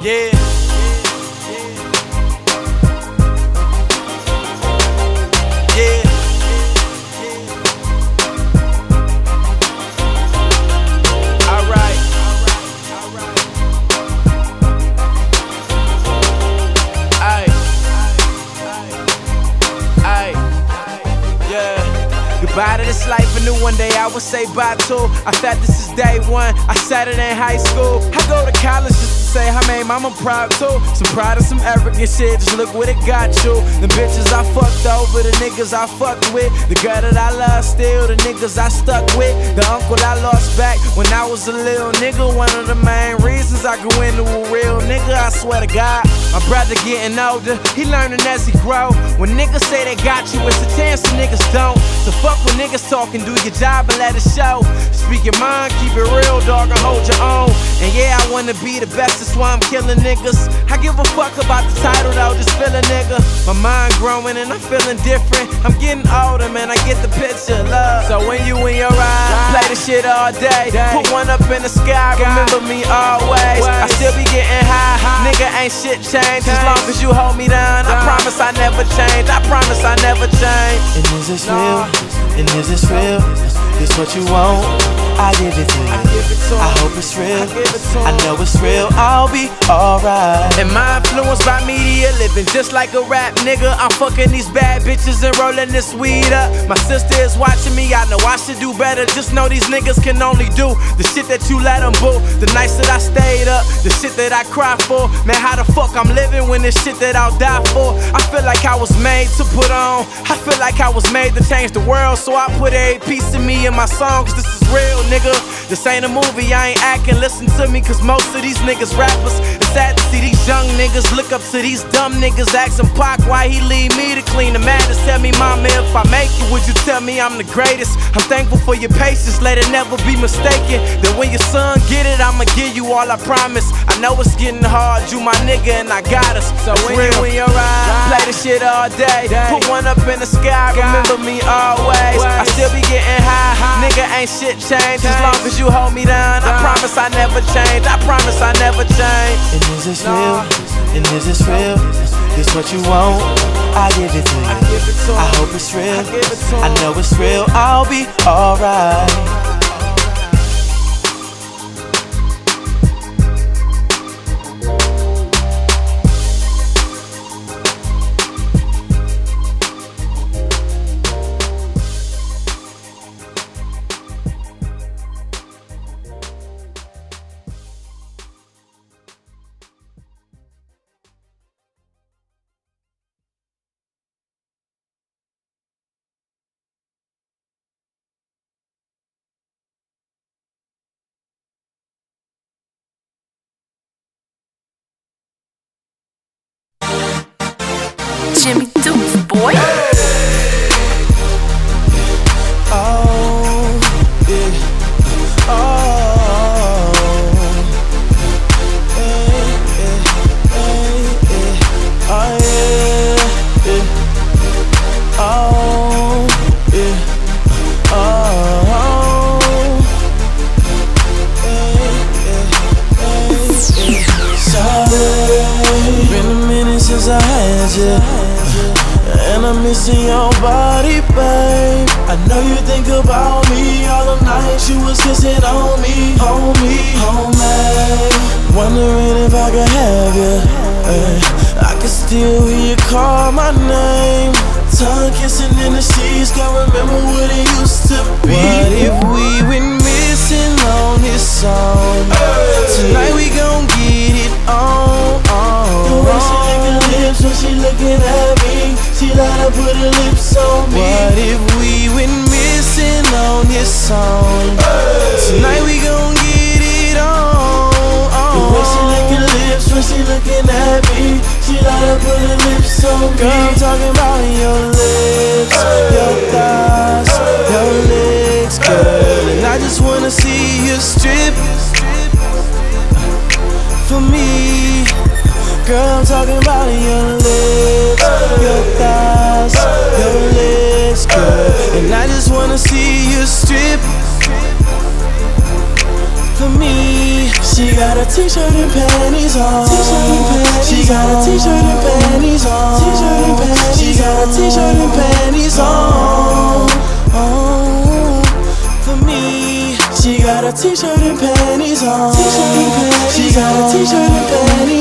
Yeah. Yeah. Alright. Aight. Yeah. Goodbye to this life, a new one day I would say bye to. I thought this is day one, I said it in high school. I go to college just to say I made mama proud too. Some pride and some arrogant shit, just look what it got you. The bitches I fucked over, the niggas I fucked with. The girl that I love still, the niggas I stuck with. The uncle I lost back when I was a little nigga. One of the main reasons I grew into a real nigga, I swear to God. My brother getting older, he learning as he grow. When niggas say they got you, it's a chance the niggas don't. So fuck when niggas talking, do your job and let it show. Speak your mind, keep it real, dog, and hold your own. And yeah, I wanna be the best, that's why I'm killing niggas. I give a fuck about the title though, just feel a nigga. My mind growing and I'm feeling different. I'm getting older, man, I get the picture, love. So when you in your ride, play the shit all day. Put one up in the sky, remember me always. I still be getting high, nigga, ain't shit changed. As long as you hold me down, I promise I never change. I promise I never change. And is this real? And is this real? This what you want? I give it to you. I hope it's real. I know it's real. I'll be alright. And my influence by media, living just like a rap nigga. I'm fucking these bad bitches and rolling this weed up. My sister is watching me, I know I should do better. Just know these niggas can only do the shit that you let them boo. The nights that I stayed up, the shit that I cry for. Man, how the fuck I'm living when this shit that I'll die for? I feel like I was made to put on. I feel like I was made to change the world. So I put every piece of me in my songs. This is real, nigga. This ain't a movie, I ain't acting. Listen to me, cause most of these niggas rappers. It's sad to see these young niggas look up to these dumb niggas. Asking Pac why he leave me to clean the madness. Tell me, mama, if I make it, would you tell me I'm the greatest? I'm thankful for your patience, let it never be mistaken. That when your son get it, I'ma give you all I promise. I know it's getting hard, you my nigga and I got us. So when you in your ride, play the shit all day. Put one up in the sky, remember me always. I still be getting high, nigga, ain't shit changed. As long as you hold me down, I promise I never change. I promise I never change. And is this real? And is this real? This what you want? I give it to you. I hope it's real. I know it's real. I'll be alright. Jimmy Dukes, boy. Been a minute since I had you, and I'm missing your body, babe. I know you think about me all the nights you was kissing on me, homemade. Wondering if I could have you. I can still hear you call my name. Tongue kissing in the sheets, can't remember what it used to be. What if we went missing on this song? Tonight we gon' get it on. The way she lick her lips when she looking at me, she let her put her lips on me. What if we went missing on this song? Tonight we gon' get it on. The way she lick her lips when she looking at me, she let her put her lips on me. Girl, I'm talking about your lips, your thighs, your legs, girl. And I just wanna see you strip for me. Girl, I'm talking about your lips, your thighs, your legs, girl. And I just wanna see you strip for me. She got a t-shirt and panties on. She got a t-shirt and panties on. She got a t-shirt and panties on. For me, she got a t-shirt and panties on. She got a t-shirt and panties on.